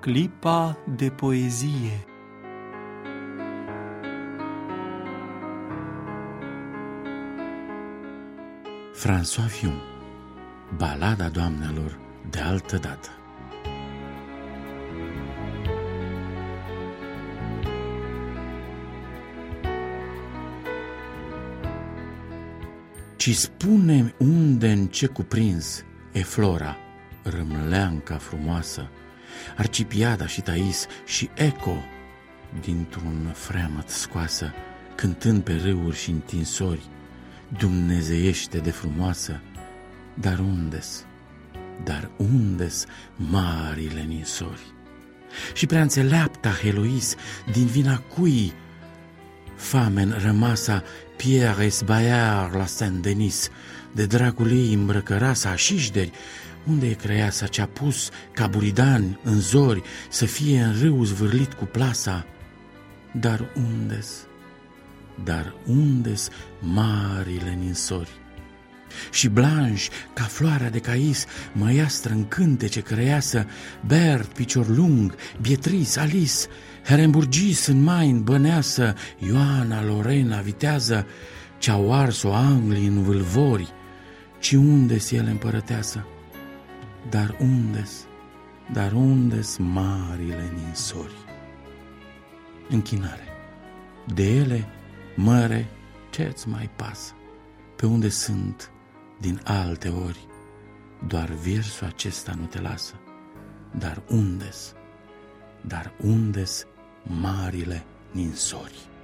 clipa de poezie. François Villon, Balada doamnelor de altă dată. Ci spune unde în ce cuprins e Flora, râmleanca frumoasă, Arcipiada și Tais și Eco, dintr-un freamăt scoasă, cântând pe râuri și întinsori, dumnezeiește de frumoasă. Dar unde-s marile ninsori? Și prea înțeleapta Helois, din vina cui famen rămasa Pierre Esbayard la Saint-Denis, de dragul ei îmbrăcărasa așișderi, unde e creasa ce-a pus ca buridan în zori să fie în râu zvârlit cu plasa? Dar unde-s marile ninsori? Și Blanche, ca floarea de cais, măiastră în cântece creiasă, Bert, picior lung, Beatrice, Alice, Herenburgis în main băneasă, Ioana, Lorena, vitează, ce-au ars-o Anglii în vâlvori, ci unde-s ele împărăteasă? Dar unde-s marile ninsori? Închinare. De ele, măre, ce-ți mai pasă? Pe unde sunt din alte ori, doar versul acesta nu te lasă. Dar unde-s marile ninsori?